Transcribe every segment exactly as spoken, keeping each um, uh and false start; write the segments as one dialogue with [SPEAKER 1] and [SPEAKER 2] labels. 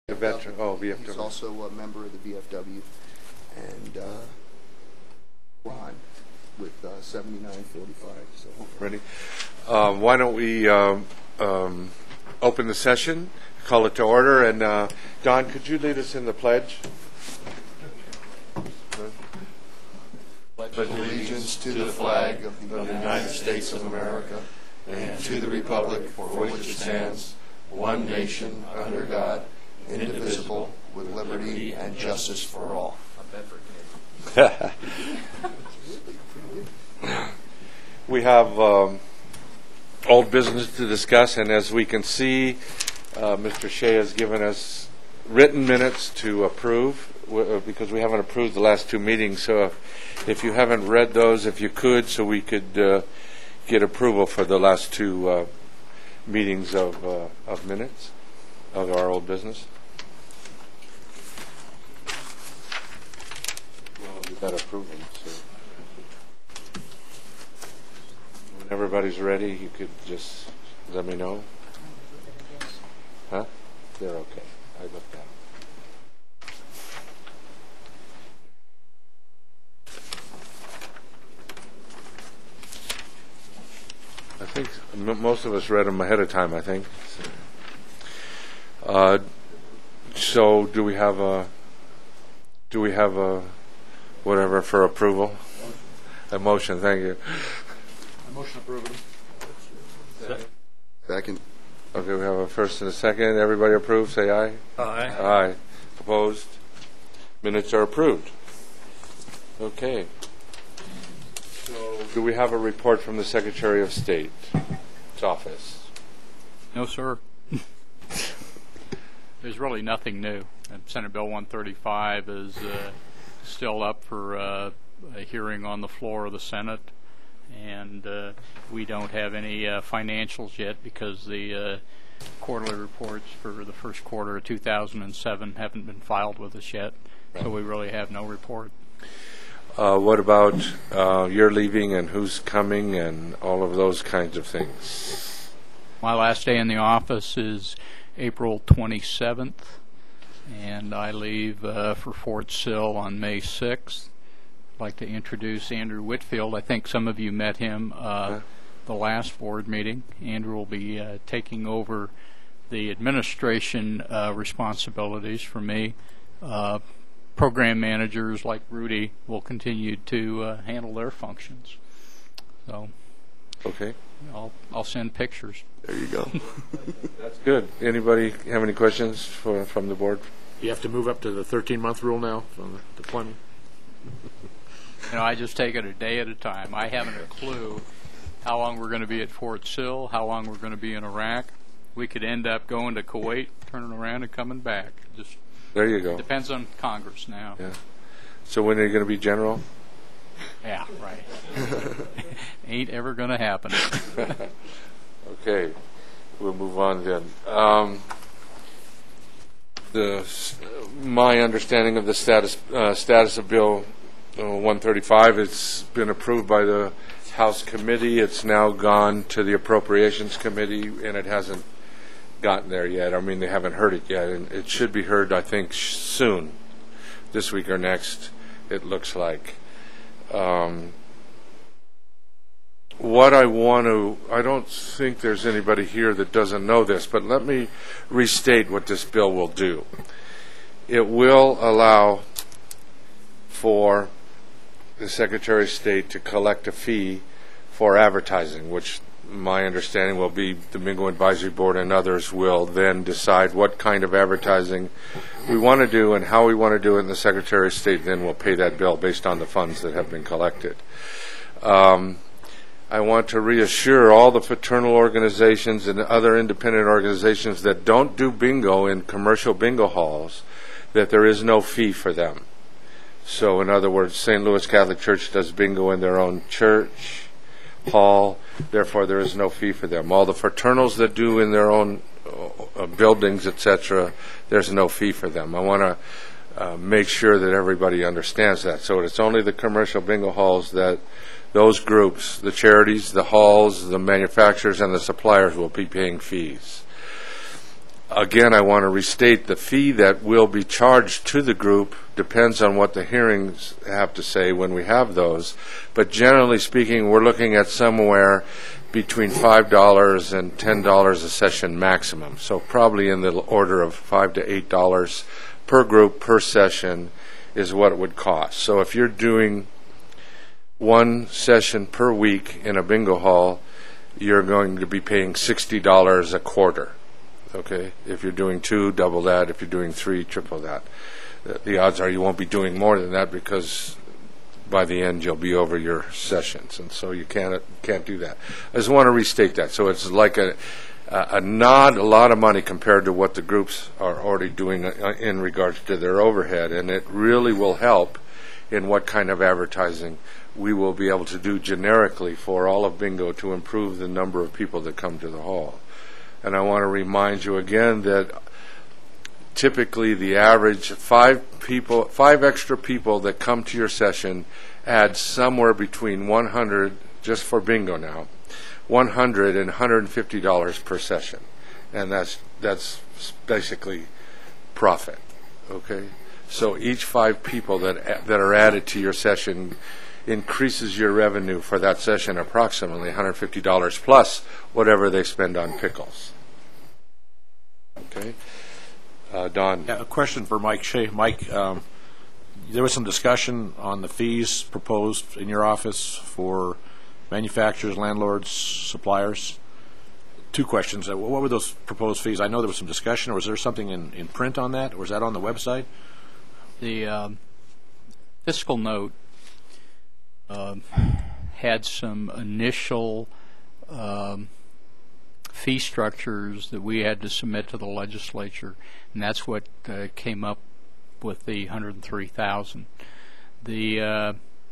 [SPEAKER 1] The veteran, oh, V F W.
[SPEAKER 2] He's also a member of the V F W. And uh, Ron with uh, seventy-nine forty-five. So
[SPEAKER 1] Ready? Um, why don't we um, um, open the session, call it to order, and uh, Don, could you lead us in the pledge?
[SPEAKER 2] pledge allegiance to the flag of the United States of America and to the republic for which it stands, one nation, under God, indivisible, with liberty and justice for all.
[SPEAKER 1] We have um, old business to discuss, and as we can see, uh, Mister Shea has given us written minutes to approve w- because we haven't approved the last two meetings. So if, if you haven't read those, if you could, so we could uh, get approval for the last two uh, meetings of, uh, of minutes of our old business. Well, we got to approve them. So. When everybody's ready, you could just let me know. Huh? They're okay. I looked at them. I think m- most of us read them ahead of time, I think. So, uh, so do we have a, do we have a, whatever for approval? A motion, thank you.
[SPEAKER 3] Motion approved.
[SPEAKER 2] Second.
[SPEAKER 1] Okay, we have a first and a second. Everybody approved, say aye.
[SPEAKER 3] Aye.
[SPEAKER 1] Aye. Opposed? Minutes are approved. Okay. So, do we have a report from the Secretary of State's office?
[SPEAKER 3] No, sir. There's really nothing new. And Senate Bill one thirty-five is uh, still up for uh, a hearing on the floor of the Senate. And uh, we don't have any uh, financials yet because the uh, quarterly reports for the first quarter of two thousand seven haven't been filed with us yet. Right. So we really have no report.
[SPEAKER 1] Uh, what about uh, your leaving and who's coming and all of those kinds of things?
[SPEAKER 3] My last day in the office is April twenty-seventh, and I leave uh, for Fort Sill on May sixth. I'd like to introduce Andrew Whitfield. I think some of you met him uh, yeah. the last board meeting. Andrew will be uh, taking over the administration uh, responsibilities for me. Uh, program managers like Rudy will continue to uh, handle their functions. So,
[SPEAKER 1] okay,
[SPEAKER 3] I'll I'll send pictures.
[SPEAKER 2] There you go.
[SPEAKER 1] That's good. Anybody have any questions for, from the board?
[SPEAKER 4] You have to move up to the thirteen-month rule now from the deployment.
[SPEAKER 3] You know, I just take it a day at a time. I haven't a clue how long we're going to be at Fort Sill, how long we're going to be in Iraq. We could end up going to Kuwait, turning around, and coming back. Just
[SPEAKER 1] there you go.
[SPEAKER 3] Depends on Congress now.
[SPEAKER 1] Yeah. So when are you going to be general?
[SPEAKER 3] Yeah, right. Ain't ever going to happen.
[SPEAKER 1] Okay, we'll move on then. Um, the my understanding of the status uh, status of Bill uh, one thirty-five, it's been approved by the House committee. It's now gone to the Appropriations Committee, and it hasn't gotten there yet. I mean, they haven't heard it yet, and it should be heard, I think, sh- soon, this week or next, it looks like. Um, what I want to, I don't think there's anybody here that doesn't know this, but let me restate what this bill will do. It will allow for the Secretary of State to collect a fee for advertising, which my understanding will be the Bingo Advisory Board and others will then decide what kind of advertising we want to do and how we want to do it, and the Secretary of State then will pay that bill based on the funds that have been collected. Um, I want to reassure all the fraternal organizations and other independent organizations that don't do bingo in commercial bingo halls that there is no fee for them. So in other words, Saint Louis Catholic Church does bingo in their own church hall, therefore there is no fee for them. All the fraternals that do in their own uh, buildings, et cetera, there's no fee for them. I want to uh, make sure that everybody understands that. So it's only the commercial bingo halls that those groups, the charities, the halls, the manufacturers, and the suppliers will be paying fees. again, I want to restate the fee that will be charged to the group depends on what the hearings have to say when we have those. But generally speaking, we're looking at somewhere between five dollars and ten dollars a session maximum. So probably in the order of five to eight dollars per group per session is what it would cost. So if you're doing one session per week in a bingo hall, you're going to be paying sixty dollars a quarter. Okay, if you're doing two, double that. If you're doing three, triple that. The, the odds are you won't be doing more than that, because by the end you'll be over your sessions, and so you can't can't do that. I just want to restate that. So it's like a a, a not a lot of money compared to what the groups are already doing in regards to their overhead, and it really will help in what kind of advertising we will be able to do generically for all of bingo to improve the number of people that come to the hall. And I want to remind you again that typically the average five people, five extra people that come to your session add somewhere between one hundred, just for bingo now, one hundred and one hundred fifty dollars per session, and that's that's basically profit. Okay, so each five people that that are added to your session increases your revenue for that session approximately one hundred fifty dollars plus whatever they spend on pickles. Okay, uh, Don.
[SPEAKER 4] Yeah, a question for Mike Shea. Mike, um, there was some discussion on the fees proposed in your office for manufacturers, landlords, suppliers. Two questions. Uh, what were those proposed fees? I know there was some discussion. Or was there something in, in print on that? Or was that on the website?
[SPEAKER 3] The um, fiscal note uh, had some initial um, fee structures that we had to submit to the legislature, and that's what uh, came up with the one hundred three thousand dollars. The uh,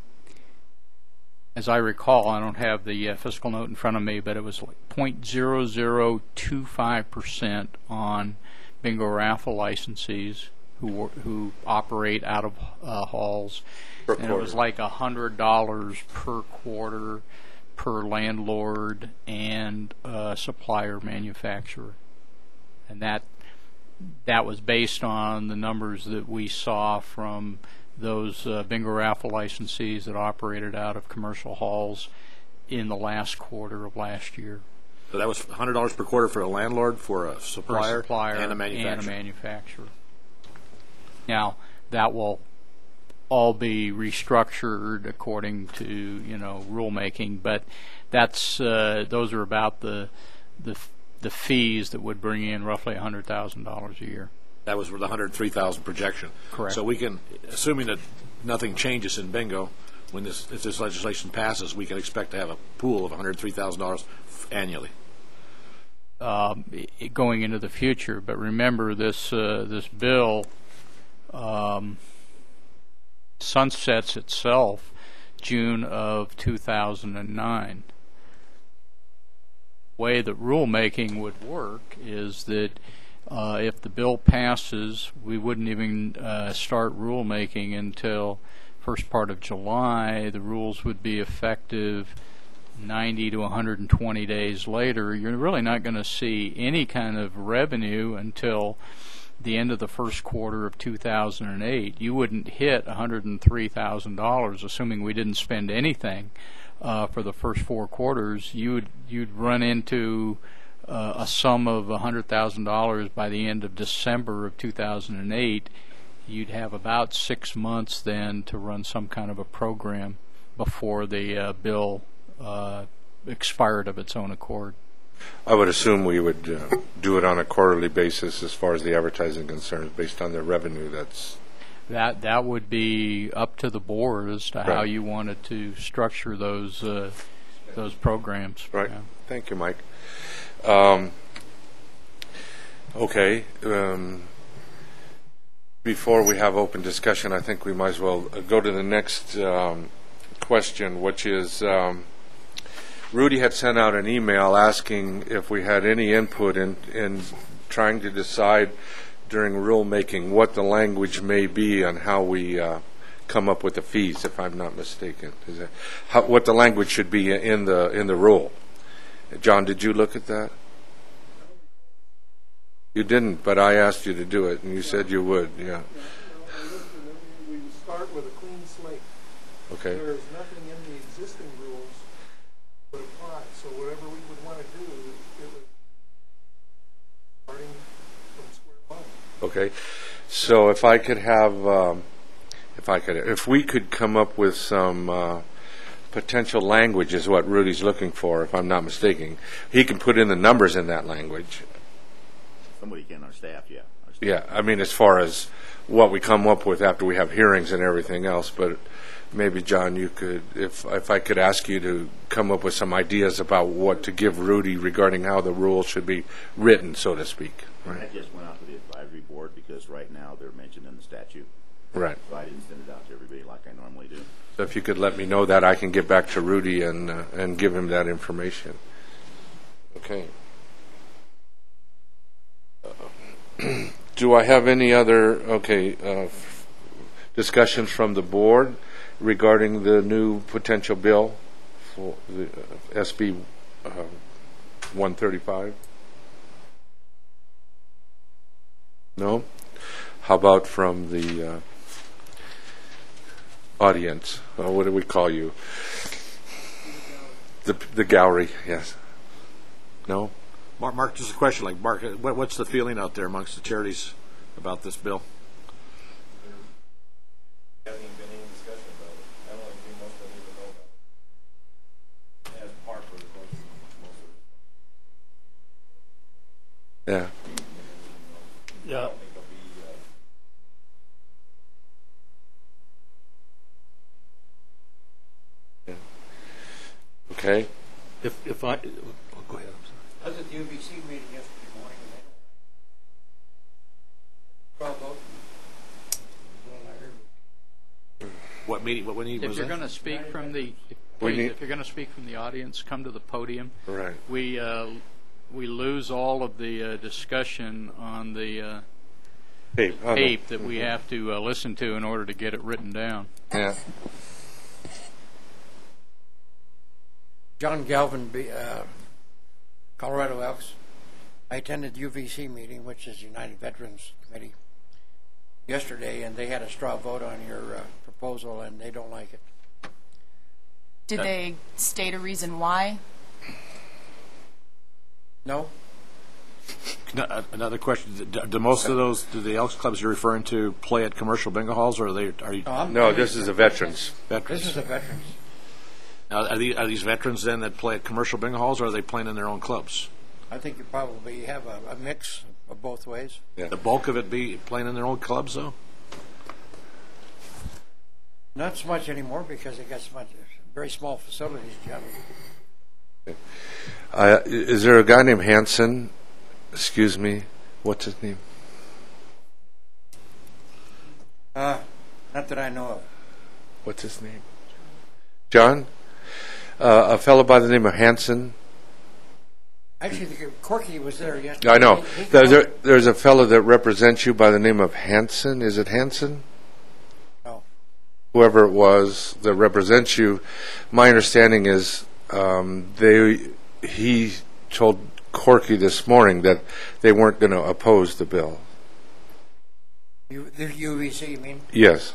[SPEAKER 3] as I recall, I don't have the uh, fiscal note in front of me, but it was like zero point zero zero two five percent on bingo raffle licensees who who operate out of uh, halls,
[SPEAKER 1] Per
[SPEAKER 3] and
[SPEAKER 1] quarter.
[SPEAKER 3] it was like a hundred dollars per quarter per landlord and uh, supplier manufacturer, and that that was based on the numbers that we saw from those uh, bingo raffle licensees that operated out of commercial halls in the last quarter of last year.
[SPEAKER 4] So that was one hundred dollars per quarter for a landlord, for a supplier,
[SPEAKER 3] For a supplier
[SPEAKER 4] and a manufacturer.
[SPEAKER 3] And a manufacturer. Now, that will all be restructured according to, you know, rulemaking, but that's uh, those are about the the the fees that would bring in roughly one hundred thousand dollars a year.
[SPEAKER 4] That was for the one hundred three thousand projection.
[SPEAKER 3] Correct.
[SPEAKER 4] So we can, assuming that nothing changes in bingo, when this if this legislation passes, we can expect to have a pool of one hundred three thousand dollars annually.
[SPEAKER 3] Um, i- going into the future, but remember this uh, this bill um, sunsets itself June of two thousand nine. Way that rulemaking would work is that uh, if the bill passes, we wouldn't even uh, start rulemaking until first part of July. The rules would be effective ninety to one hundred twenty days later. You're really not going to see any kind of revenue until the end of the first quarter of two thousand eight. You wouldn't hit one hundred three thousand dollars, assuming we didn't spend anything uh, for the first four quarters. You'd you'd run into uh, a sum of one hundred thousand dollars by the end of December of two thousand eight. You'd have about six months then to run some kind of a program before the uh, bill uh, expired of its own accord.
[SPEAKER 1] I would assume we would uh, do it on a quarterly basis as far as the advertising concerns, based on the revenue that's...
[SPEAKER 3] That that would be up to the board as to how
[SPEAKER 1] Right.
[SPEAKER 3] you wanted to structure those uh, those programs.
[SPEAKER 1] Right.
[SPEAKER 3] Yeah.
[SPEAKER 1] Thank you, Mike. Um, okay. Um, before we have open discussion, I think we might as well uh, go to the next um, question, which is... Um, Rudy had sent out an email asking if we had any input in, in trying to decide during rulemaking what the language may be on how we uh, come up with the fees, if I'm not mistaken. Is that how, what the language should be in the in the rule? John, did you look at that? You didn't, but I asked you to do it, and you said you would, yeah.
[SPEAKER 5] Yeah, well, I listened, and we start with a clean slate.
[SPEAKER 1] Okay.
[SPEAKER 5] There is nothing in the existing rules that apply, so whatever we would want to do, it would starting from square one.
[SPEAKER 1] Okay. So if I could have, um, if I could, if we could come up with some uh, potential language is what Rudy's looking for, if I'm not mistaken. He can put in the numbers in that language.
[SPEAKER 6] Somebody can, our staff, yeah. Our staff.
[SPEAKER 1] Yeah, I mean, as far as what we come up with after we have hearings and everything else, but maybe, John, you could, if if I could ask you to come up with some ideas about what to give Rudy regarding how the rules should be written, so to speak.
[SPEAKER 6] And that just went out to the advisory board because right now they're mentioned in the statute.
[SPEAKER 1] Right.
[SPEAKER 6] So I didn't send it out to everybody like I normally do.
[SPEAKER 1] So if you could let me know that, I can get back to Rudy and uh, and give him that information. Okay. Uh, do I have any other, okay, uh, discussions from the board regarding the new potential bill for the uh, S B uh, one thirty-five? No? How about from the uh, audience? Uh, what do we call you? The the gallery, yes. No?
[SPEAKER 4] Mark, Mark, just a question. Like, Mark, what, what's the feeling out there amongst the charities about this bill?
[SPEAKER 7] There hasn't been any discussion about it. I don't think most of them even know about it. As part of the budget, most of
[SPEAKER 1] Yeah.
[SPEAKER 7] it. Yeah. I don't think there'll be, uh,
[SPEAKER 1] Okay.
[SPEAKER 8] If, if I, oh, go ahead, I'm sorry.
[SPEAKER 9] I was at the U B C meeting yesterday morning, and they don't. Crowd vote. Well, I heard.
[SPEAKER 4] What meeting? What, what meeting
[SPEAKER 3] If
[SPEAKER 4] was
[SPEAKER 3] you're
[SPEAKER 4] that?
[SPEAKER 3] going to speak from the,
[SPEAKER 1] We
[SPEAKER 3] please,
[SPEAKER 1] need-
[SPEAKER 3] if you're going to speak from the audience, come to the podium.
[SPEAKER 1] Right.
[SPEAKER 3] We uh, we lose all of the uh, discussion on the uh,
[SPEAKER 1] Hey, oh, no.
[SPEAKER 3] tape that we have to uh, listen to in order to get it written down.
[SPEAKER 1] Yeah.
[SPEAKER 9] John Galvin, B- uh, Colorado Elks. I attended the U V C meeting, which is United Veterans Committee, yesterday, and they had a straw vote on your uh, proposal, and they don't like it.
[SPEAKER 10] Did they state a reason why?
[SPEAKER 9] No?
[SPEAKER 4] No, uh, another question: do, do most of those, do the Elks clubs you're referring to play at commercial bingo halls, or are they are you
[SPEAKER 9] No, I'm,
[SPEAKER 1] No, this is the veterans.
[SPEAKER 4] veterans?
[SPEAKER 9] this is the veterans.
[SPEAKER 4] Now, are, these, are these veterans then that play at commercial bingo halls, or are they playing in their own clubs?
[SPEAKER 9] I think you probably have a, a mix of both ways.
[SPEAKER 1] Yeah.
[SPEAKER 4] The bulk of it be playing in their own clubs, though.
[SPEAKER 9] Not so much anymore because they got so much very small facilities, generally.
[SPEAKER 1] Uh, is there a guy named Hanson? Excuse me. What's his name?
[SPEAKER 9] Uh, not that I know of.
[SPEAKER 1] What's his name? John? Uh, a fellow by the name of Hanson.
[SPEAKER 9] Actually, the Corky was there yesterday.
[SPEAKER 1] I know.
[SPEAKER 9] He- he
[SPEAKER 1] There's a,
[SPEAKER 9] called-
[SPEAKER 1] there's a fellow that represents you by the name of Hanson. Is it Hanson?
[SPEAKER 9] No.
[SPEAKER 1] Whoever it was that represents you. My understanding is um, they he told Corky this morning that they weren't going to oppose the bill.
[SPEAKER 9] You, the U V C, you mean?
[SPEAKER 1] Yes.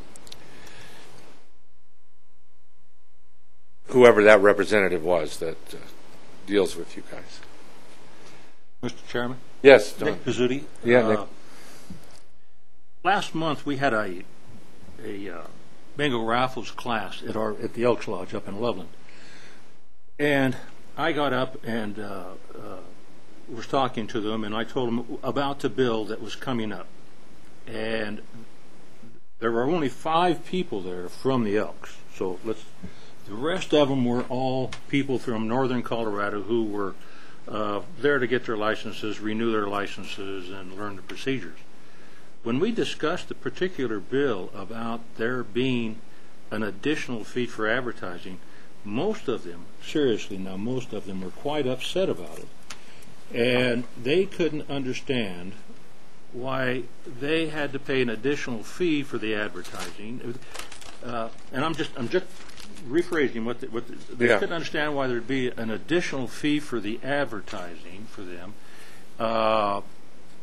[SPEAKER 1] Whoever that representative was that uh, deals with you guys.
[SPEAKER 8] Mister Chairman?
[SPEAKER 1] Yes, Don.
[SPEAKER 8] Nick Pizzuti.
[SPEAKER 1] Yeah, Nick.
[SPEAKER 8] Uh, Last month, we had a, a uh, bingo raffles class at our, at the Elks Lodge up in Loveland. And I got up and uh, uh, was talking to them, and I told them about the bill that was coming up. And there were only five people there from the Elks. So let's, the rest of them were all people from northern Colorado who were uh, there to get their licenses, renew their licenses, and learn the procedures. When we discussed the particular bill about there being an additional fee for advertising, most of them, seriously now, most of them were quite upset about it. And they couldn't understand why they had to pay an additional fee for the advertising. Uh, and I'm just, I'm just rephrasing what, the, what the, they
[SPEAKER 1] Yeah.
[SPEAKER 8] couldn't understand why there'd be an additional fee for the advertising for them. Uh,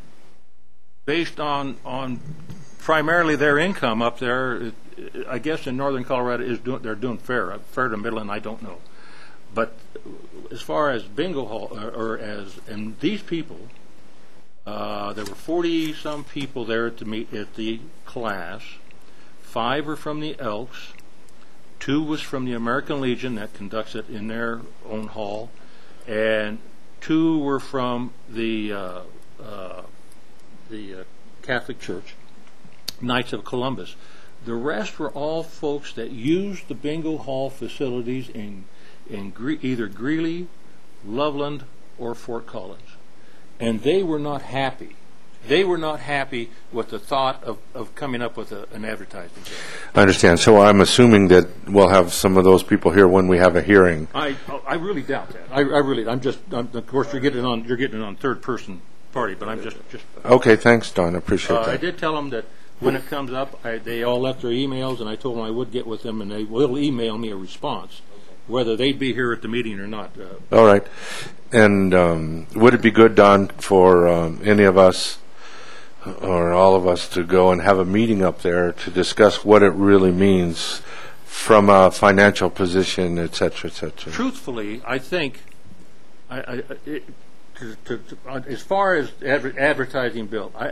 [SPEAKER 8] based on on primarily their income up there. I guess in northern Colorado is doing they're doing fair. Fair to Midland, I don't know. But as far as bingo hall, or, or as and these people, uh, there were forty some people there to meet at the class. Five were from the Elks. Two was from the American Legion that conducts it in their own hall, and two were from the uh, uh, the uh, Catholic Church, Knights of Columbus. The rest were all folks that used the bingo hall facilities in in Gre- either Greeley, Loveland, or Fort Collins, and they were not happy. They were not happy with the thought of, of coming up with a, an advertising.
[SPEAKER 1] I understand. So I'm assuming that we'll have some of those people here when we have a hearing.
[SPEAKER 8] I I really doubt that. I, I really. I'm just. I'm, of course, you're getting on. You're getting on third person party, but I'm just. just
[SPEAKER 1] Okay. Thanks, Don. I appreciate
[SPEAKER 8] uh,
[SPEAKER 1] that.
[SPEAKER 8] I did tell them that when it comes up, I, they all left their emails, and I told them I would get with them, and they will email me a response, whether they'd be here at the meeting or not. Uh,
[SPEAKER 1] All right. And um, would it be good, Don, for um, any of us or all of us to go and have a meeting up there to discuss what it really means from a financial position, et cetera, et cetera?
[SPEAKER 8] Truthfully, I think, I, I, it, to, to, to, uh, as far as adver- advertising bill, I,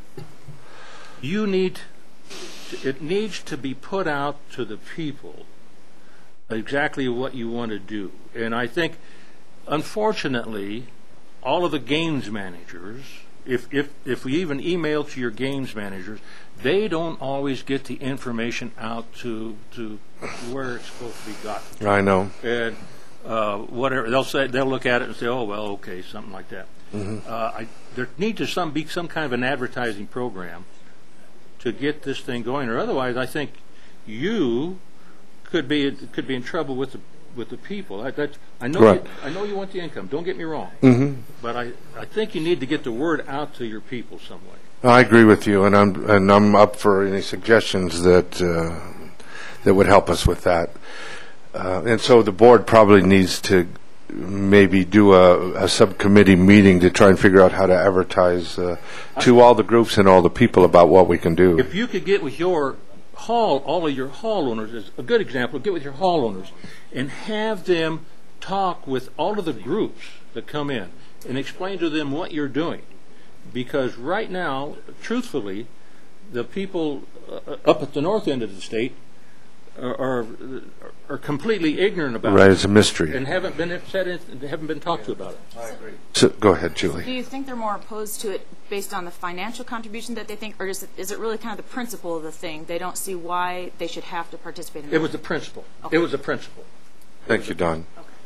[SPEAKER 8] you need, it needs to be put out to the people exactly what you want to do. And I think, unfortunately, all of the games managers, if if if we even email to your games managers, they don't always get the information out to to where it's supposed to be gotten.
[SPEAKER 1] I know.
[SPEAKER 8] And uh, whatever they'll say, they'll look at it and say, "Oh well, okay, something like that." Mm-hmm. Uh, I, there needs to some be some kind of an advertising program to get this thing going, or otherwise, I think you could be could be in trouble with the with the people. I, that, I know
[SPEAKER 1] Right.
[SPEAKER 8] you, I know you want the income. Don't get me wrong,
[SPEAKER 1] Mm-hmm.
[SPEAKER 8] but I, I think you need to get the word out to your people some way.
[SPEAKER 1] I agree with you, and I'm and I'm up for any suggestions that uh, that would help us with that. Uh, and so the board probably needs to maybe do a, a subcommittee meeting to try and figure out how to advertise uh, to all the groups and all the people about what we can do.
[SPEAKER 8] If you could get with your hall, all of your hall owners is a good example. Get with your hall owners and have them talk with all of the groups that come in and explain to them what you're doing. Because right now, truthfully, the people uh, up at the north end of the state are are, are completely ignorant about
[SPEAKER 1] Right,
[SPEAKER 8] it
[SPEAKER 1] it's a mystery.
[SPEAKER 8] and haven't been said it, haven't been talked to about it.
[SPEAKER 7] I agree.
[SPEAKER 1] So, go ahead,
[SPEAKER 10] Do
[SPEAKER 1] Julie.
[SPEAKER 10] you think they're more opposed to it based on the financial contribution that they think, or is it, is it really kind of the principle of the thing? They don't see why they should have to participate in it?
[SPEAKER 8] It was the principle.
[SPEAKER 10] Okay.
[SPEAKER 8] It was the principle.
[SPEAKER 1] Thank you, Don.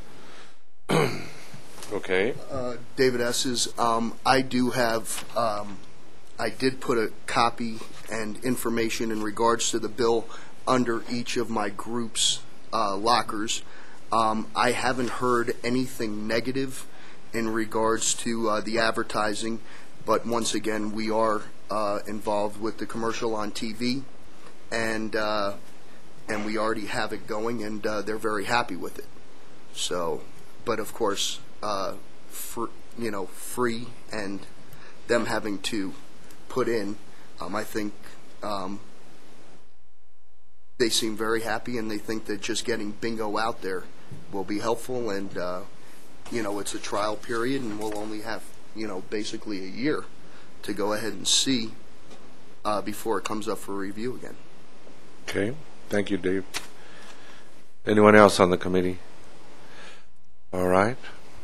[SPEAKER 1] Okay.
[SPEAKER 2] Uh, David S's. Um, I do have, um, I did put a copy and information in regards to the bill under each of my group's uh, lockers. Um, I haven't heard anything negative in regards to uh, the advertising, but once again, we are uh, involved with the commercial on T V, and uh, and we already have it going, and uh, they're very happy with it. So, but of course, uh, fr- you know, free and them having to put in, um, I think um, they seem very happy, and they think that just getting bingo out there will be helpful. And uh, you know, it's a trial period, and we'll only have, you know, basically a year to go ahead and see uh, before it comes up for review again.
[SPEAKER 1] Okay. Thank you, Dave. Anyone else on the committee? All right.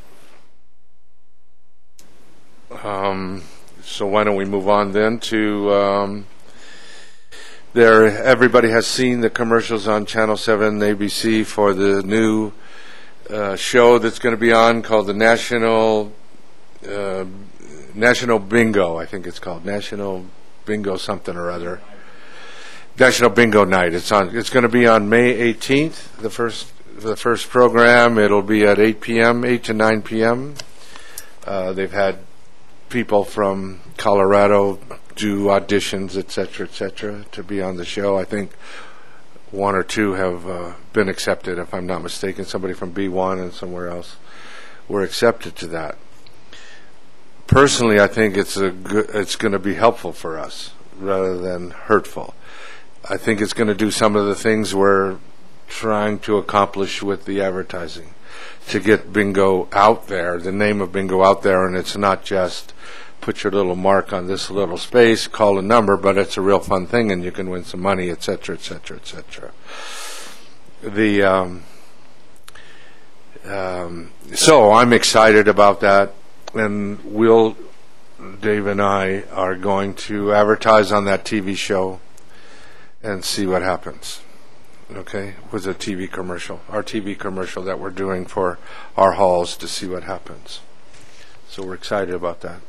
[SPEAKER 1] Um, so why don't we move on then to um, there? Everybody has seen the commercials on Channel seven A B C for the new uh, show that's going to be on called the National uh, National Bingo. I think it's called National Bingo something or other. National Bingo Night. It's on. It's going to be on May eighteenth. The first. The first program, it'll be at eight p.m., eight to nine p.m. Uh, they've had people from Colorado do auditions, et cetera, et cetera, to be on the show. I think one or two have uh, been accepted, if I'm not mistaken. Somebody from B one and somewhere else were accepted to that. personally, I think it's a good, it's going to be helpful for us rather than hurtful. I think it's going to do some of the things we're trying to accomplish with the advertising, to get bingo out there, the name of bingo out there, and it's not just put your little mark on this little space, call a number, but it's a real fun thing, and you can win some money, et cetera, et cetera, et cetera. The um, um, so I'm excited about that, and we'll, Dave and I are going to advertise on that T V show and see what happens. Okay, with a T V commercial, our T V commercial that we're doing for our halls, to see what happens. So we're excited about that.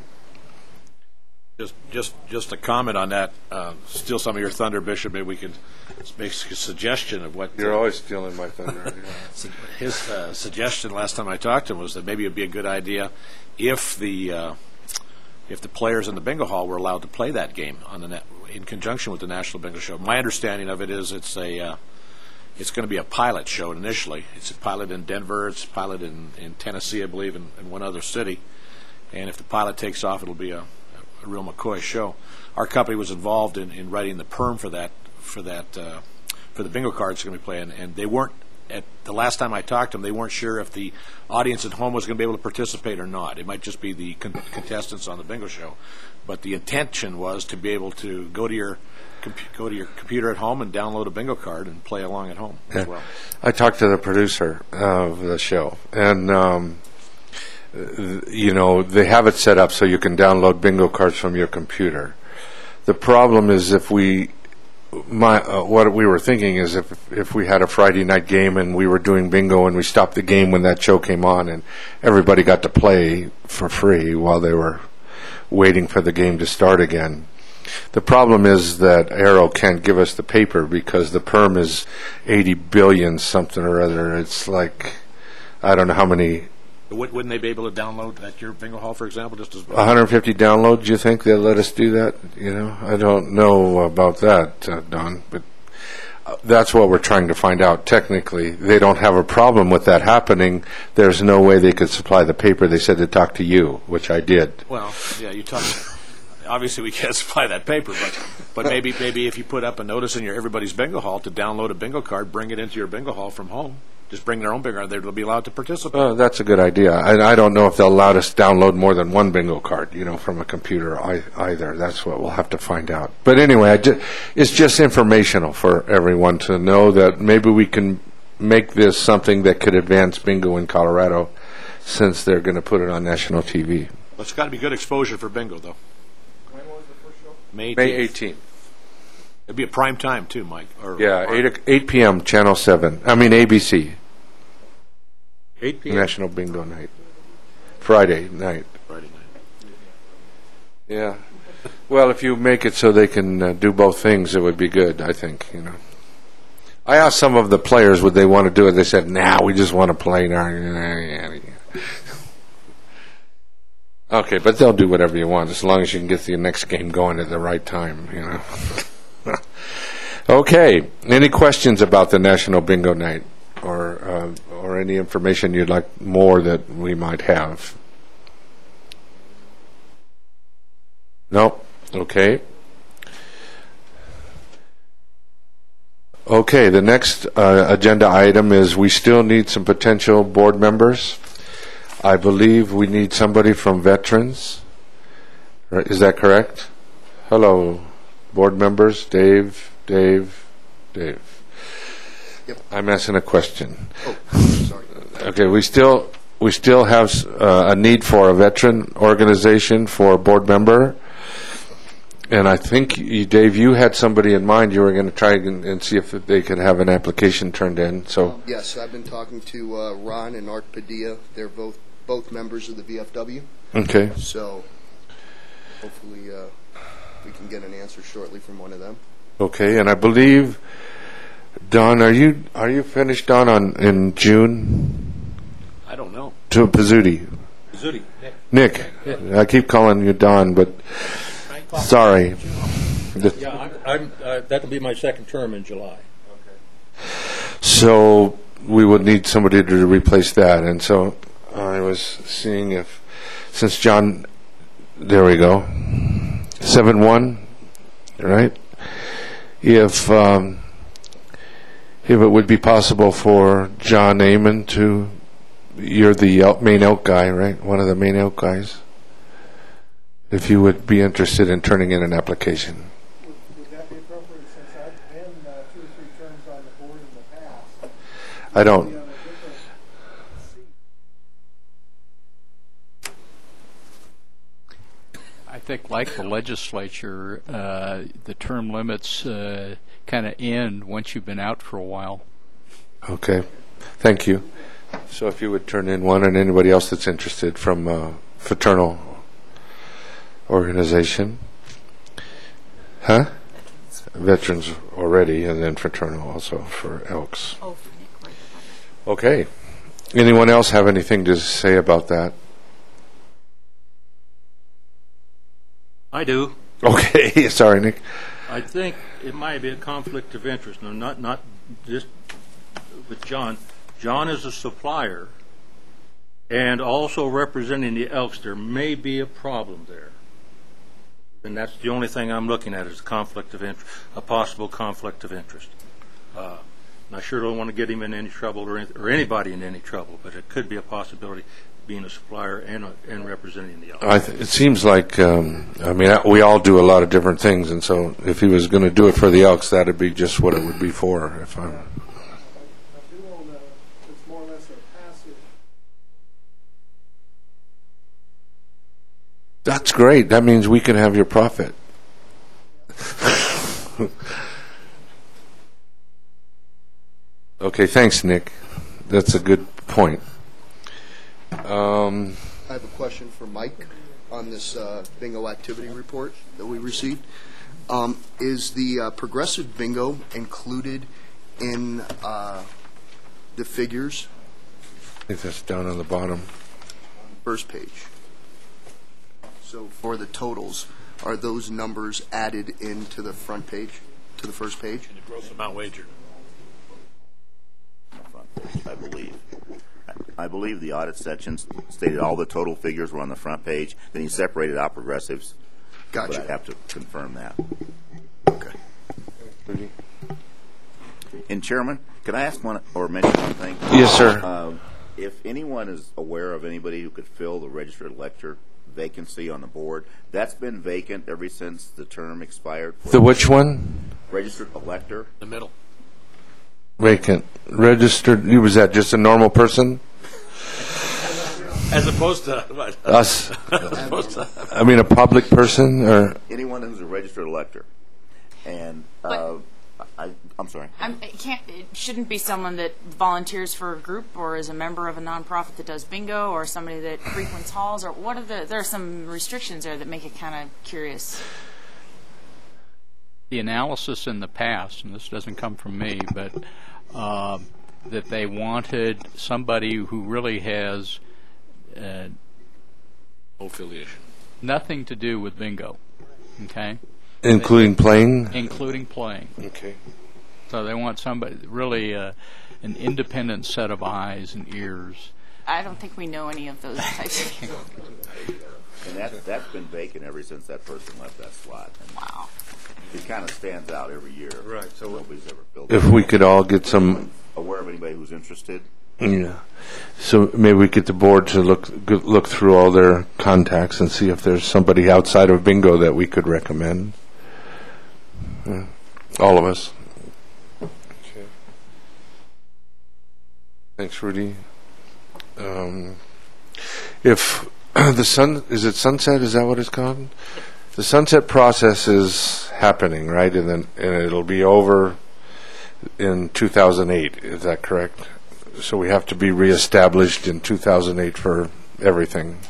[SPEAKER 4] Just, just, just a comment on that. Uh, steal some of your thunder, Bishop. Maybe we could make a suggestion of what.
[SPEAKER 1] You're
[SPEAKER 4] uh,
[SPEAKER 1] always stealing my thunder.
[SPEAKER 4] His uh, suggestion last time I talked to him was that maybe it'd be a good idea if the uh, if the players in the bingo hall were allowed to play that game on the net in conjunction with the National Bingo Show. My understanding of it is it's a uh, it's going to be a pilot show initially. It's a pilot in Denver. It's a pilot in, in Tennessee, I believe, and, and one other city. And if the pilot takes off, it'll be a a real McCoy show. Our company was involved in, in writing the perm for that for that uh, for the bingo cards going to be playing, and they weren't at the last time I talked to them. They weren't sure if the audience at home was going to be able to participate or not. It might just be the con- contestants on the bingo show, but the intention was to be able to go to your comp- go to your computer at home and download a bingo card and play along at home as well.
[SPEAKER 1] I talked to the producer of the show, and um, you know, they have it set up so you can download bingo cards from your computer. The problem is if we, my uh, what we were thinking is if if we had a Friday night game and we were doing bingo and we stopped the game when that show came on and everybody got to play for free while they were waiting for the game to start again. The problem is that Arrow can't give us the paper because the perm is eighty billion something or other. It's like, I don't know how many.
[SPEAKER 4] Wouldn't they be able to download at your bingo hall, for example, just as well?
[SPEAKER 1] one hundred fifty downloads, do you think they'll let us do that? You know, I don't know about that, uh, Don, but uh, that's what we're trying to find out. Technically, they don't have a problem with that happening. There's no way they could supply the paper. They said to talk to you, which I did.
[SPEAKER 4] Well, yeah, you talked. Obviously, we can't supply that paper, but but maybe maybe if you put up a notice in your everybody's bingo hall to download a bingo card, bring it into your bingo hall from home. Just bring their own bingo card. They'll be allowed to participate.
[SPEAKER 1] Oh, that's a good idea. I, I don't know if they'll allow us to download more than one bingo card, you know, from a computer I, either. That's what we'll have to find out. But anyway, I ju- it's just informational for everyone to know that maybe we can make this something that could advance bingo in Colorado, since they're going to put it on national T V.
[SPEAKER 4] Well, it's got to be good exposure for bingo, though.
[SPEAKER 5] When was the first show?
[SPEAKER 4] May eighteenth.
[SPEAKER 1] May eighteenth.
[SPEAKER 4] It'd be a prime time, too, Mike. Or,
[SPEAKER 1] Yeah,
[SPEAKER 4] or
[SPEAKER 1] eight, eight p.m., Channel seven. I mean, A B C.
[SPEAKER 8] eight p.m.
[SPEAKER 1] National Bingo Night. Friday night.
[SPEAKER 4] Friday night.
[SPEAKER 1] Yeah. Well, if you make it so they can uh, do both things, it would be good, I think, you know. I asked some of the players would they want to do it. They said, nah, we just want to play. Okay, but they'll do whatever you want as long as you can get the next game going at the right time, you know. Okay. Any questions about the National Bingo Night, or uh, or any information you'd like more that we might have? No? Okay. Okay, the next uh, agenda item is we still need some potential board members. I believe we need somebody from Veterans. Is that correct? Hello, board members. Dave, Dave, Dave.
[SPEAKER 2] Yep.
[SPEAKER 1] I'm asking a question.
[SPEAKER 2] Oh, sorry.
[SPEAKER 1] Okay, we still we still have uh, a need for a veteran organization for a board member. And I think, you, Dave, you had somebody in mind. You were going to try and, and see if they could have an application turned in. So
[SPEAKER 2] Um, yes, I've been talking to uh, Ron and Art Padilla. They're both both members of the V F W.
[SPEAKER 1] okay,
[SPEAKER 2] So hopefully uh, we can get an answer shortly from one of them.
[SPEAKER 1] okay, and I believe Don, are you are you finished, Don, on in June
[SPEAKER 4] I don't know.
[SPEAKER 1] to Pizzuti?
[SPEAKER 8] Zudi.
[SPEAKER 1] Nick, I keep calling you Don, but sorry. The-
[SPEAKER 8] Yeah, I'm, I'm, uh, that'll be my second term in July.
[SPEAKER 1] So we would need somebody to replace that, and so I was seeing if, since John there we go. Seven one, right? If um, if it would be possible for John Amon to, you're the elk, main elk guy, right? One of the main elk guys. If you would be interested in turning in an application.
[SPEAKER 5] Would, would that be appropriate since I've been uh, two or three terms on the board in the past?
[SPEAKER 1] I don't.
[SPEAKER 5] Be on a different seat.
[SPEAKER 3] I think, like the legislature, uh, the term limits uh, kind of end once you've been out for a while.
[SPEAKER 1] Okay, thank you. So if you would turn in one, and anybody else that's interested from uh, fraternal organization. Huh? Veterans already, and then fraternal also for Elks.
[SPEAKER 10] Oh, for Nick, right.
[SPEAKER 1] Okay. Anyone else have anything to say about that?
[SPEAKER 8] I do.
[SPEAKER 1] Okay, sorry, Nick.
[SPEAKER 8] I think it might be a conflict of interest. No, not not just with John. John is a supplier, and also representing the Elks. There may be a problem there, and that's the only thing I'm looking at is a conflict of interest, a possible conflict of interest. Uh, and I sure don't want to get him in any trouble or, any, or anybody in any trouble, but it could be a possibility. Being a supplier and a, and representing the Elks.
[SPEAKER 1] I th- it seems like, um, I mean, we all do a lot of different things, and so if he was going to do it for the Elks, that would be just what it would be for. If I'm.
[SPEAKER 5] I, I do own a, it's more or less a passive.
[SPEAKER 1] That's great. That means we can have your profit. Okay, thanks, Nick. That's a good point. Um,
[SPEAKER 2] I have a question for Mike on this uh, bingo activity report that we received. Um, is the uh, progressive bingo included in uh, the figures?
[SPEAKER 1] I think that's down on the bottom.
[SPEAKER 2] First page. So for the totals, are those numbers added into the front page, to the first page?
[SPEAKER 4] The gross amount wagered.
[SPEAKER 6] I believe. I believe the audit section stated all the total figures were on the front page. Then he separated out progressives.
[SPEAKER 2] Gotcha.
[SPEAKER 6] But I have to confirm that.
[SPEAKER 2] Okay.
[SPEAKER 6] And Chairman, can I ask one or mention one thing?
[SPEAKER 1] Yes, sir.
[SPEAKER 6] Uh, if anyone is aware of anybody who could fill the registered elector vacancy on the board, that's been vacant ever since the term expired.
[SPEAKER 1] The which one?
[SPEAKER 6] Registered elector.
[SPEAKER 4] The middle.
[SPEAKER 1] Vacant. Registered. Was that just a normal person?
[SPEAKER 4] As opposed to what?
[SPEAKER 1] Us. I mean, a public person, or
[SPEAKER 6] Anyone who's a registered elector. And uh, I, I'm sorry.
[SPEAKER 10] I'm, it can't. It shouldn't be someone that volunteers for a group or is a member of a nonprofit that does bingo or somebody that frequents halls or what are the? There are some restrictions there that make it kind of curious.
[SPEAKER 3] The analysis in the past, and this doesn't come from me, but uh, that they wanted somebody who really has uh,
[SPEAKER 4] No affiliation.
[SPEAKER 3] nothing to do with bingo, okay,
[SPEAKER 1] including playing.
[SPEAKER 3] including playing.
[SPEAKER 1] Okay.
[SPEAKER 3] So they want somebody really uh, an independent set of eyes and ears.
[SPEAKER 10] I don't think we know any of those types of people.
[SPEAKER 6] And that, that's been vacant ever since that person left that slot. And
[SPEAKER 10] Wow.
[SPEAKER 6] it kind of stands out every year.
[SPEAKER 8] Right.
[SPEAKER 6] So nobody's ever filled
[SPEAKER 1] If
[SPEAKER 6] it.
[SPEAKER 1] we could all get some.
[SPEAKER 6] Aware of anybody who's interested?
[SPEAKER 1] Yeah. So maybe we get the board to look go- look through all their contacts and see if there's somebody outside of bingo that we could recommend. Yeah. All of us. Okay. Thanks, Rudy. Um, if the sun is it sunset? Is that what it's called? The sunset process is happening, right? And then and it'll be over in two thousand eight. Is that correct? So we have to be reestablished in two thousand eight for everything.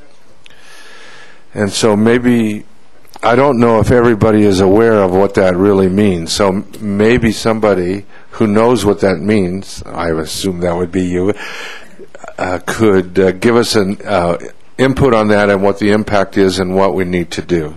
[SPEAKER 1] And so maybe, I don't know if everybody is aware of what that really means. So m- maybe somebody who knows what that means, I assume that would be you, uh, could uh, give us an uh, input on that and what the impact is and what we need to do.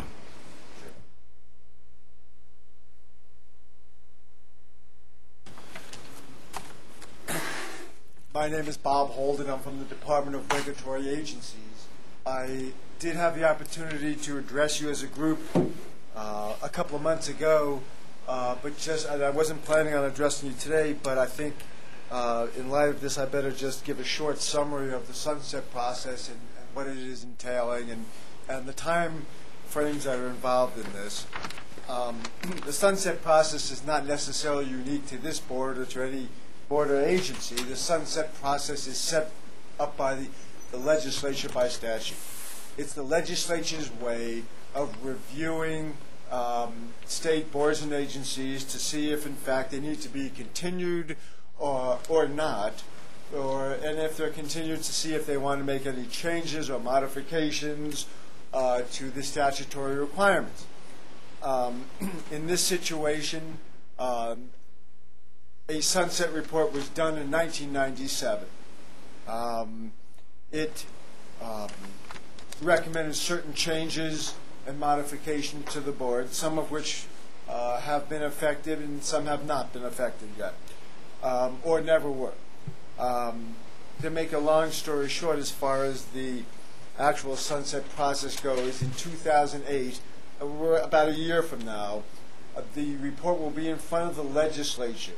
[SPEAKER 11] My name is Bob Holden. I'm from the Department of Regulatory Agencies. I did have the opportunity to address you as a group uh, a couple of months ago, uh, but just I wasn't planning on addressing you today, but I think uh, in light of this, I better just give a short summary of the sunset process and, and what it is entailing and, and the time frames that are involved in this. Um, the sunset process is not necessarily unique to this board or to any board or agency. The sunset process is set up by the, the legislature by statute. It's the legislature's way of reviewing um, state boards and agencies to see if, in fact, they need to be continued or, or not, or and if they're continued, to see if they want to make any changes or modifications uh, to the statutory requirements. Um, in this situation, um, a sunset report was done in nineteen ninety-seven. Um, it um, recommended certain changes and modifications to the board, some of which uh, have been effective and some have not been effective yet, um, or never were. Um, to make a long story short, as far as the actual sunset process goes, in two thousand eight, uh, we're about a year from now, uh, the report will be in front of the legislature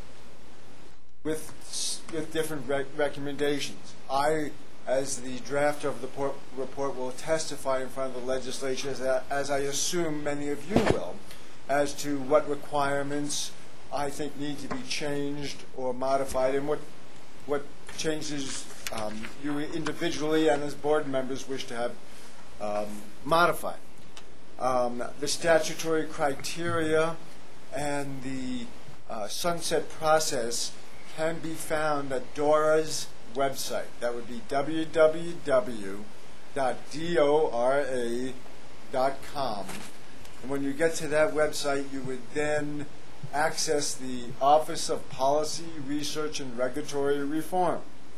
[SPEAKER 11] with with different rec recommendations. I, as the drafter of the report, report, will testify in front of the legislature, as, I, as I assume many of you will, as to what requirements I think need to be changed or modified, and what what changes um, you individually and as board members wish to have um, modified. Um, the statutory criteria and the uh, sunset process can be found at DORA's website. That would be w w w dot dora dot com. And when you get to that website, you would then access the Office of Policy, Research, and Regulatory Reform.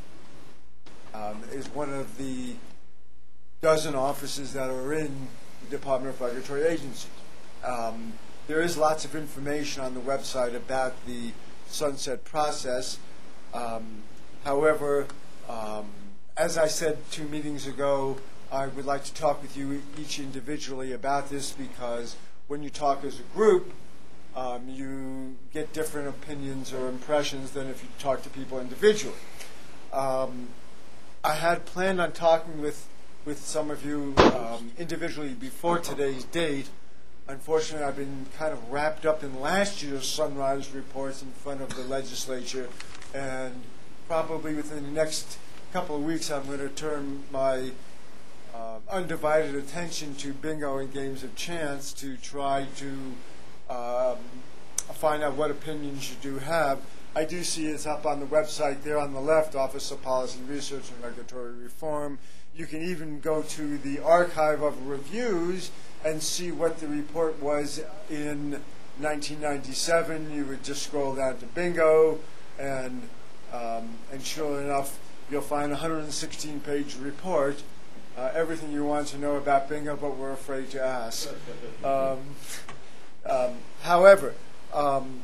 [SPEAKER 11] Um, is one of the dozen offices that are in the Department of Regulatory Agencies. Um, there is lots of information on the website about the sunset process. Um, however, um, as I said two meetings ago, I would like to talk with you each individually about this, because when you talk as a group, um, you get different opinions or impressions than if you talk to people individually. Um, I had planned on talking with, with some of you um, individually before today's date. Unfortunately, I've been kind of wrapped up in last year's Sunrise reports in front of the legislature, and probably within the next couple of weeks I'm going to turn my uh, undivided attention to bingo and games of chance to try to um, find out what opinions you do have. I do see it's up on the website there on the left, Office of Policy, Research, and Regulatory Reform. You can even go to the archive of reviews and see what the report was in nineteen ninety-seven. You would just scroll down to bingo, and um, and sure enough, you'll find a one hundred sixteen page report, uh, everything you want to know about bingo, but we're afraid to ask. Um, um, however, um,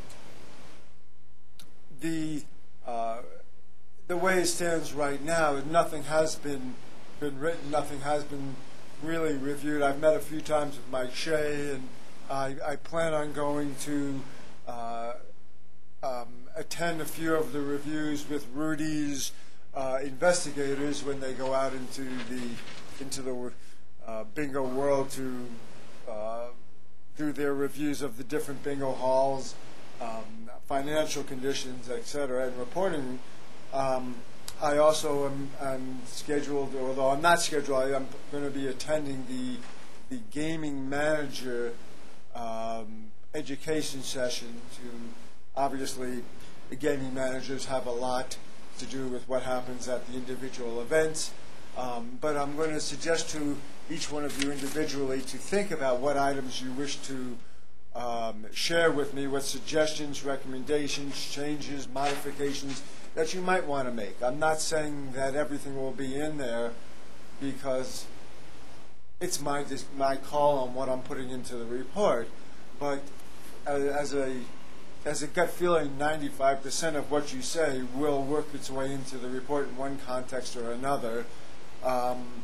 [SPEAKER 11] the uh, the way it stands right now, nothing has been been written, nothing has been really reviewed. I've met a few times with Mike Shea, and I, I plan on going to uh, um, attend a few of the reviews with Rudy's uh, investigators when they go out into the into the uh, bingo world to uh, do their reviews of the different bingo halls, um, financial conditions, et cetera, and reporting. Um, I also am, am scheduled, although I'm not scheduled, I am going to be attending the the gaming manager um, education session. To obviously, the gaming managers have a lot to do with what happens at the individual events. Um, but I'm going to suggest to each one of you individually to think about what items you wish to um, share with me, what suggestions, recommendations, changes, modifications that you might want to make. I'm not saying that everything will be in there, because it's my my call on what I'm putting into the report. But as a as a gut feeling, ninety-five percent of what you say will work its way into the report in one context or another. Um,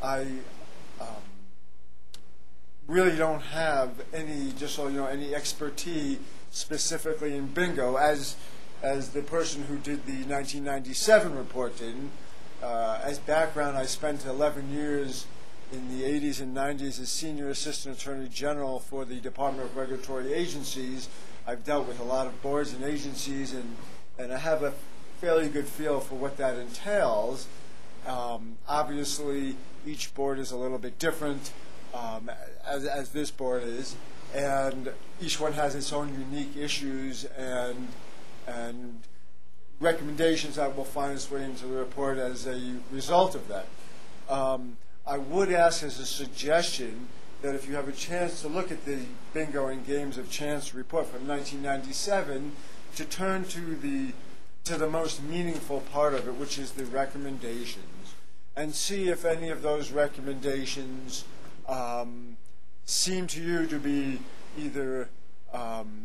[SPEAKER 11] I um, really don't have any, just so you know, any expertise specifically in bingo. As as the person who did the nineteen ninety-seven report did, uh, as background, I spent eleven years in the eighties and nineties as Senior Assistant Attorney General for the Department of Regulatory Agencies. I've dealt with a lot of boards and agencies, and, and I have a fairly good feel for what that entails. Um, obviously, each board is a little bit different, um, as, as this board is, and each one has its own unique issues and and recommendations that will find its way into the report as a result of that. Um, I would ask as a suggestion that if you have a chance to look at the Bingo and Games of Chance report from nineteen ninety-seven, to turn to the to the most meaningful part of it, which is the recommendations, and see if any of those recommendations um, seem to you to be either um,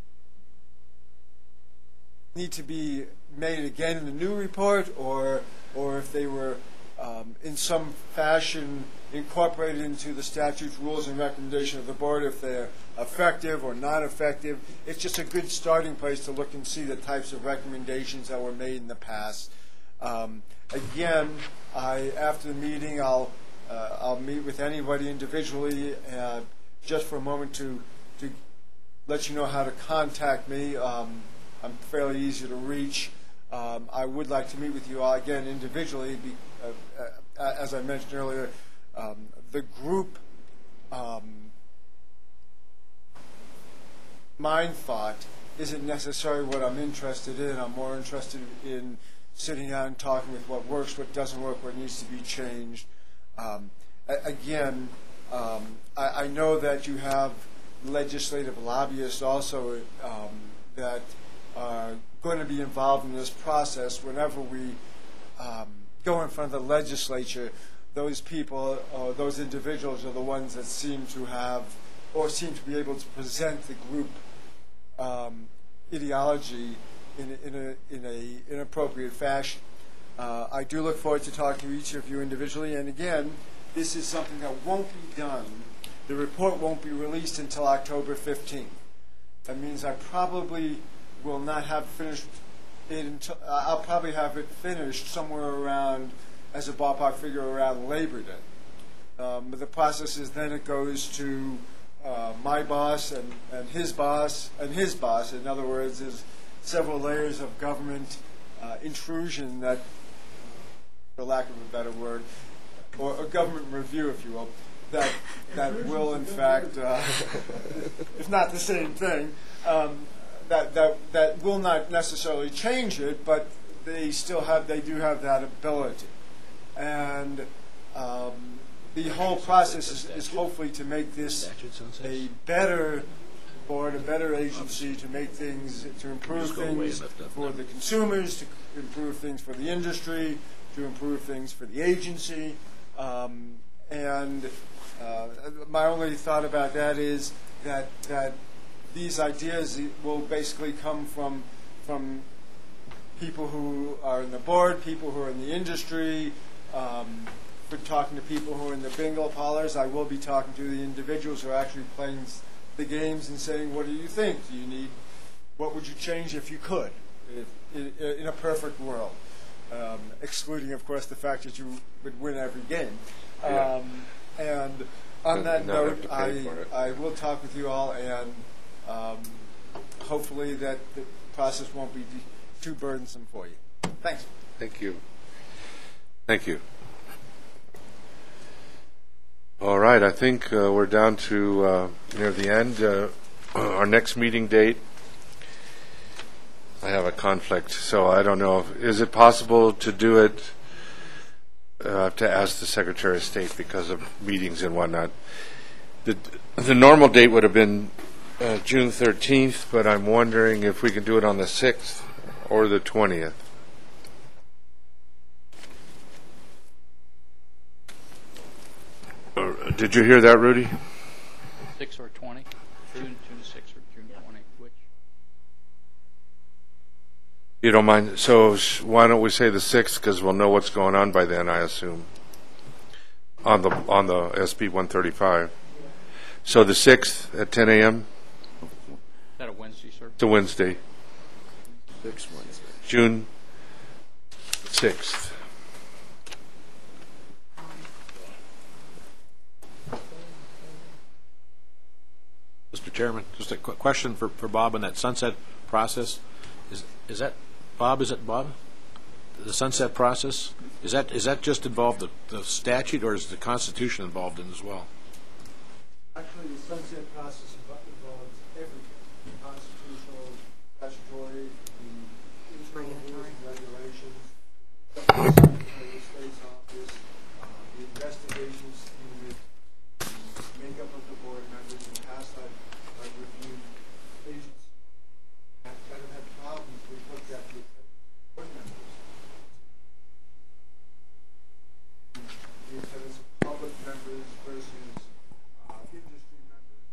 [SPEAKER 11] need to be made again in the new report, or or if they were um, in some fashion incorporated into the statutes, rules, and recommendation of the board, if they're effective or not effective. It's just a good starting place to look and see the types of recommendations that were made in the past. Um, again, I after the meeting, I'll uh, I'll meet with anybody individually, uh, just for a moment to to let you know how to contact me. Um, I'm fairly easy to reach. Um, I would like to meet with you all again individually. Be, uh, uh, as I mentioned earlier, um, the group um, mind thought isn't necessarily what I'm interested in. I'm more interested in sitting down and talking with what works, what doesn't work, what needs to be changed. Um, a- again, um, I-, I know that you have legislative lobbyists also um, that are going to be involved in this process. Whenever we um, go in front of the legislature, those people, or those individuals, are the ones that seem to have, or seem to be able to present the group um, ideology in, in a in a inappropriate fashion. Uh, I do look forward to talking to each of you individually. And again, this is something that won't be done. The report won't be released until October fifteenth. That means I probably will not have finished it until, uh, I'll probably have it finished somewhere around, as a ballpark figure, around Labor Day. Um, but the process is then it goes to uh, my boss and, and his boss and his boss. In other words, there's several layers of government uh, intrusion that, for lack of a better word, or a government review, if you will, that that will in fact, uh, if not the same thing, um, that that that will not necessarily change it, but they still have they do have that ability, and um, the whole process is, is hopefully to make this a better board, a better agency, to make things, to improve things for the consumers, to improve things for the industry, to improve things for the agency, um, and uh, my only thought about that is that that these ideas will basically come from from people who are in the board, people who are in the industry. Um, for talking to people who are in the bingo parlors, I will be talking to the individuals who are actually playing the games and saying, "What do you think? Do you need? What would you change if you could, if, in, in a perfect world?" Um, excluding, of course, the fact that you would win every game.
[SPEAKER 1] Yeah.
[SPEAKER 11] Um, and on that
[SPEAKER 1] Not have
[SPEAKER 11] note,
[SPEAKER 1] to pay
[SPEAKER 11] I
[SPEAKER 1] for it.
[SPEAKER 11] I will talk with you all, and um, hopefully that the process won't be de- too burdensome for you. Thanks.
[SPEAKER 1] Thank you. Thank you. All right, I think uh, we're down to uh, near the end. Uh, our next meeting date, I have a conflict, so I don't know. If, is it possible to do it, uh, I have to ask the Secretary of State because of meetings and whatnot. The, the normal date would have been uh, June thirteenth, but I'm wondering if we can do it on the sixth or the twentieth. Uh, did you hear that, Rudy?
[SPEAKER 3] Six or twenty? June, June sixth or June twenty, which?
[SPEAKER 1] You don't mind? So sh- why don't we say the sixth, because we'll know what's going on by then, I assume. on the, on the S B one thirty-five. So the sixth at ten a.m.,
[SPEAKER 3] Is that a Wednesday, sir?
[SPEAKER 1] it's a Wednesday,
[SPEAKER 6] Six Wednesday.
[SPEAKER 1] June sixth.
[SPEAKER 4] Mister Chairman, just a quick question for, for Bob on that sunset process. Is is that Bob? Is it Bob? The sunset process is that is that just involved the, the statute, or is the Constitution involved in as well?
[SPEAKER 11] Actually, the sunset process invo- involves everything, constitutional, statutory, the internal rules and regulations, the Secretary of State's office, uh, the investigations unit, the makeup of the board members. In the past, I've, I've reviewed agencies that that have had problems. We've looked at the board members, the attendance of public members versus uh, industry members,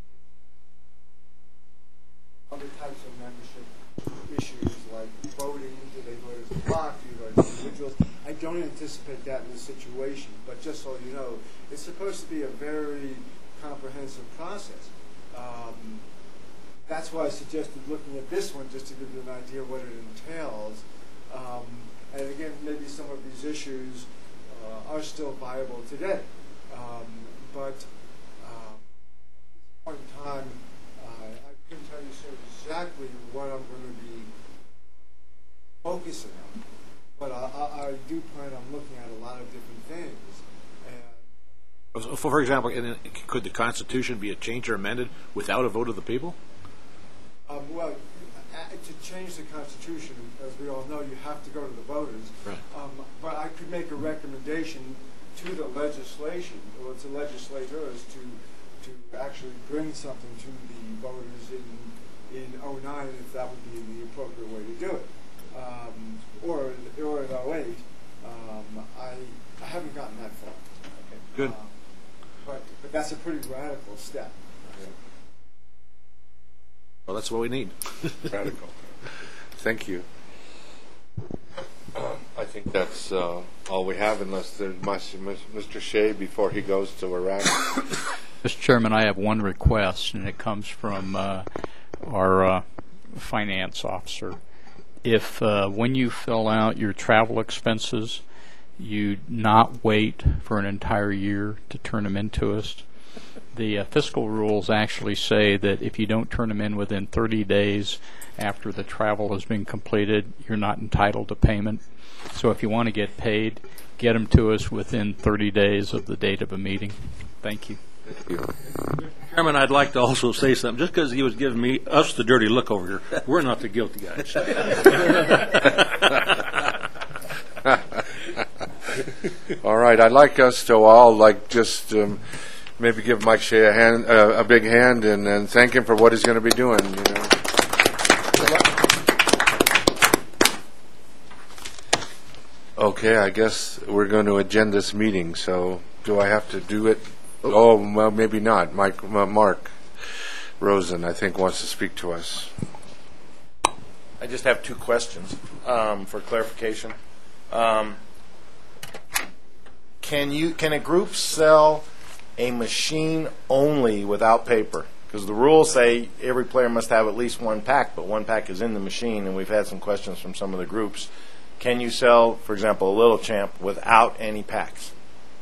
[SPEAKER 11] other types of membership issues like voting, do they vote as a block, do you vote as individuals? I don't anticipate that in this situation, but just so you know, it's supposed to be a very comprehensive process. Um, that's why I suggested looking at this one just to give you an idea of what it entails. Um, and again, maybe some of these issues uh, are still viable today. Um, but uh, at this point in time, uh, I couldn't tell you sort of exactly what I'm going to be focusing on. But I, I, I do plan on looking at a lot of different things. And
[SPEAKER 4] So, For example, in- could the Constitution be changed or amended without a vote of the people?
[SPEAKER 11] Um, well, a- to change the Constitution, as we all know, you have to go to the voters.
[SPEAKER 4] Right.
[SPEAKER 11] Um, but I could make a recommendation to the legislation, or to legislators, to to actually bring something to the voters in in oh nine, if that would be the appropriate way to do it, um, or or in oh eight. Um, I I haven't gotten that far.
[SPEAKER 4] Good.
[SPEAKER 11] Um, but but that's a pretty radical step.
[SPEAKER 4] Well, that's what we need.
[SPEAKER 1] Radical. Thank you. Uh, I think that's uh, all we have, unless there must, Mister Shea, before he goes to Iraq.
[SPEAKER 3] Mister Chairman, I have one request, and it comes from uh, our uh, finance officer. If uh, when you fill out your travel expenses, you not wait for an entire year to turn them into us. The uh, fiscal rules actually say that if you don't turn them in within thirty days after the travel has been completed, you're not entitled to payment. So if you want to get paid, get them to us within thirty days of the date of a meeting. Thank you.
[SPEAKER 8] Chairman, I'd like to also say something. Just because he was giving me us the dirty look over here, we're not the guilty guys.
[SPEAKER 1] All right, I'd like us to all like just um, maybe give Mike Shea a hand, uh, a big hand, and, and thank him for what he's going to be doing. You know. Okay, I guess we're going to agenda this meeting. So, do I have to do it? Oh, well, maybe not. Mike, uh, Mark Rosen, I think, wants to speak to us.
[SPEAKER 7] I just have two questions um, for clarification. Um, can you can a group sell a machine only without paper? Because the rules say every player must have at least one pack, but one pack is in the machine, and we've had some questions from some of the groups. Can you sell, for example, a Little Champ without any packs?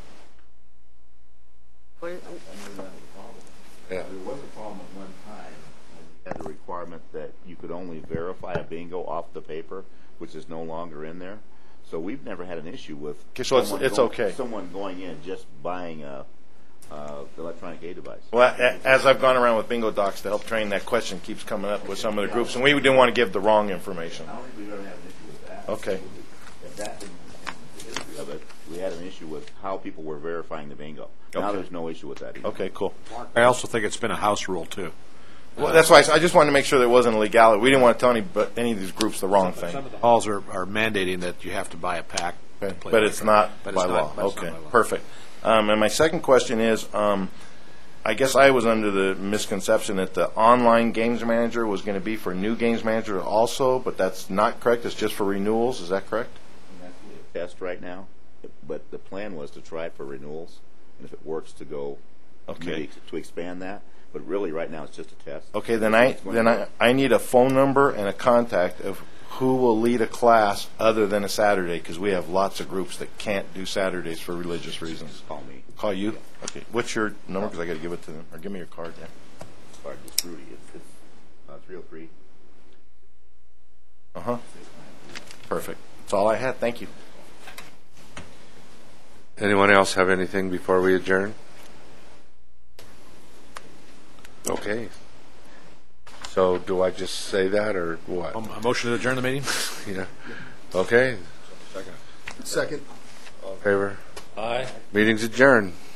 [SPEAKER 1] Yeah.
[SPEAKER 6] There was a problem at one time. We had the requirement that you could only verify a bingo off the paper, which is no longer in there. So we've never had an issue with
[SPEAKER 7] Okay, so it's-
[SPEAKER 6] someone
[SPEAKER 7] it's
[SPEAKER 6] going-
[SPEAKER 7] okay.
[SPEAKER 6] someone going in just buying a uh, electronic aid device.
[SPEAKER 7] Well, a- as I've gone around with bingo docs to help train, that question keeps coming up with some of the groups, and we didn't want to give the wrong information.
[SPEAKER 6] I don't think we've ever had an issue with that.
[SPEAKER 7] Okay.
[SPEAKER 6] If that didn't, in the history of it, we had an issue with how people were verifying the bingo. Now
[SPEAKER 7] Okay.
[SPEAKER 6] there's no issue with that either.
[SPEAKER 7] Okay, cool.
[SPEAKER 4] I also think it's been a house rule, too.
[SPEAKER 7] Well, that's why I s- I just wanted to make sure there wasn't a legality. We didn't want to tell any, but any of these groups the wrong thing.
[SPEAKER 4] Some of the halls are, are mandating that you have to buy a pack. to play
[SPEAKER 7] But it's
[SPEAKER 4] poker.
[SPEAKER 7] not
[SPEAKER 4] But
[SPEAKER 7] by
[SPEAKER 4] it's
[SPEAKER 7] law.
[SPEAKER 4] not- but it's not
[SPEAKER 7] Okay,
[SPEAKER 4] by law.
[SPEAKER 7] perfect. Um, and my second question is, um, I guess I was under the misconception that the online games manager was going to be for new games manager also, but that's not correct. It's just for renewals. Is that correct?
[SPEAKER 6] And that's the test right now. But the plan was to try it for renewals and if it works, to go
[SPEAKER 7] Okay.
[SPEAKER 6] maybe to expand that. But really, right now, it's just a test.
[SPEAKER 7] Okay, then I,
[SPEAKER 6] It's going
[SPEAKER 7] then
[SPEAKER 6] to-
[SPEAKER 7] I, I need a phone number and a contact of who will lead a class other than a Saturday, because we have lots of groups that can't do Saturdays for religious reasons.
[SPEAKER 6] Call me.
[SPEAKER 7] Call you? Okay, what's your number, because I got to give it to them, or give me your card, yeah.
[SPEAKER 6] Sorry, it's Rudy. It's, it's uh, three oh three.
[SPEAKER 7] Uh-huh. Perfect. That's all I had, thank you.
[SPEAKER 1] Anyone else have anything before we adjourn? Okay. So do I just say that, or what?
[SPEAKER 4] Um, A motion to adjourn the meeting?
[SPEAKER 1] Yeah. Okay.
[SPEAKER 2] Second.
[SPEAKER 1] All in favor?
[SPEAKER 8] Aye.
[SPEAKER 1] Meeting's adjourned.